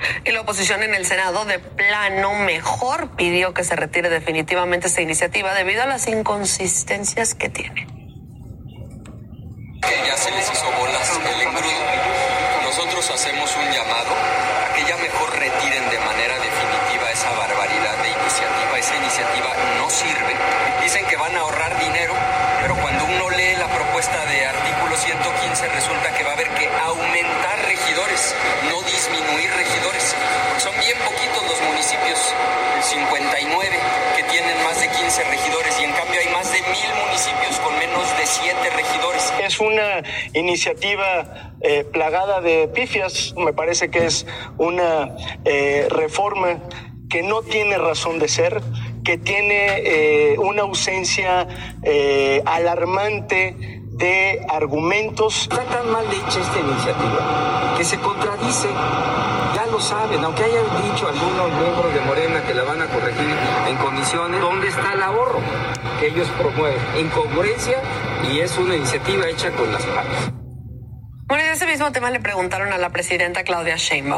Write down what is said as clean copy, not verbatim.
Y la oposición en el Senado de plano mejor pidió que se retire definitivamente esta iniciativa debido a las inconsistencias que tiene. Que ya se les hizo bolas el engrudo. Nosotros hacemos un llamado a que ya mejor retiren de manera definitiva esa barbaridad de iniciativa. Esa iniciativa no sirve. Dicen que van a ahorrar dinero, pero cuando uno lee la propuesta de artículo 115 resulta que va a haber que aumentar regidores, no disminuir regidores. Son bien poquitos los municipios, 59, que tienen más de 15 regidores, y en cambio hay más de 1,000 municipios con menos de 7 regidores. Es una iniciativa plagada de pifias. Me parece que es una reforma que no tiene razón de ser, que tiene una ausencia alarmante de argumentos. Está tan mal hecha esta iniciativa que se contradice. Ya lo saben, aunque hayan dicho algunos miembros de Morena que la van a corregir en comisiones, ¿dónde está el ahorro que ellos promueven? Incongruencia, y es una iniciativa hecha con las patas. Bueno, en ese mismo tema le preguntaron a la presidenta Claudia Sheinbaum